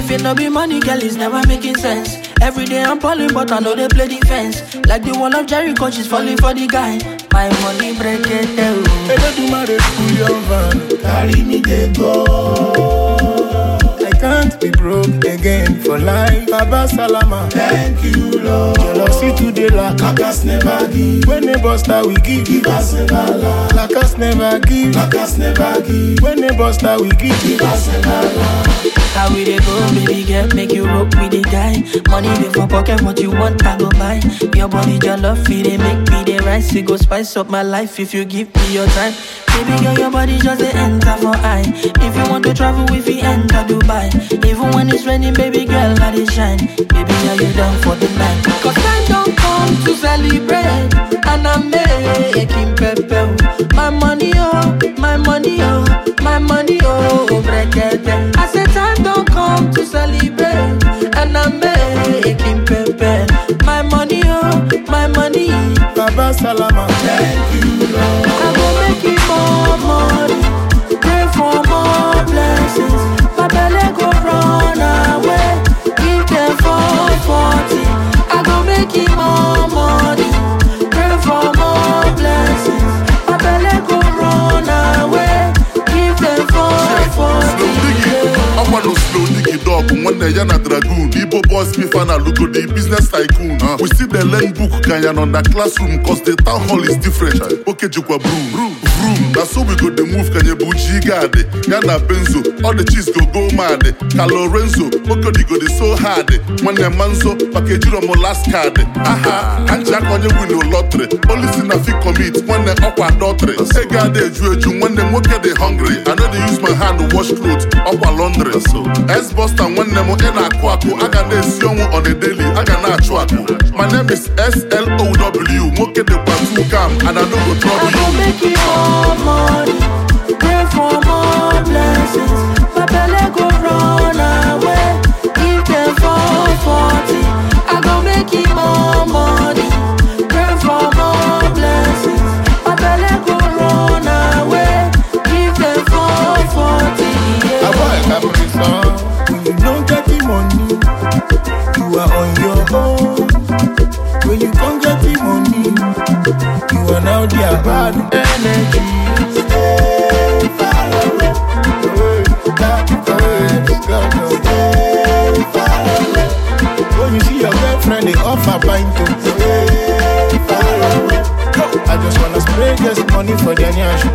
If it no be money, girl, it's never making sense. Every day I'm balling, but I know they play defense. Like the wall of Jericho, she's falling for the guy. My money break it down. Hey, don't do my van. Carry me, they go. I can't be broke again for life. Baba Salama, thank you, Lord. Jealousy today, like us never give. When they bust out, we give us never lie. Like us never give, like us never give. When they bust out, we give us never lie. How we dey go, baby girl, make you rock with the guy. Money dey for pocket, what you want, I go buy. Your body, your love, it dey make me dey rise. It go spice up my life if you give me your time. Baby girl, your body just dey enter for eye. If you want to travel with me, enter Dubai. Even when it's raining, baby girl, I dey shine. Baby, are you down for the night? Cause time don't come to celebrate, and I'm making pepper. My money, oh, my money, oh, my money, oh, break it down. I said time don't come to celebrate, and I'm making pepper. My money, oh, my money. Baba Salama, thank you, Lord. I go make it more money, pray for more blessings. My belly go run away, give them 440. I go make it more money, pray for more blessings. My belly go run away, give them 440. I want to slow diggy dog, one day yana dragoon. Igbo boys me fan look the business tycoon. We see the learn book kanyan on the classroom, cause the town hall is different. Okay, jukwa broom. That's so we go the move kanye buji gade. Yana benzo, all the cheese go mad. Calorenzo, okay go the so hard. One manzo, package mo last card. Aha, and jack on your window lottery. Only sin a fi commit, one the upper daughter. Say God they ju when them okay they hungry. I know they use my hand to wash clothes, upper laundry. So S Boston when them in a quaco, I got this young on the daily, I got not chuaco. My name is SLOW, moke the patu cam, and I don't go trouble you. I go make it more money, pray for more blessings. My belly go run away, give them 440. I go make it more money, pray for more blessings. My belly go run away, give them 440. I want every song. When you don't get the money, you are on your own. When you can't get the money, you are now their bad energy. Stay far away. Stay far away. When you see your girlfriend, they offer pint to stay far away. I just wanna spray this money for their nation.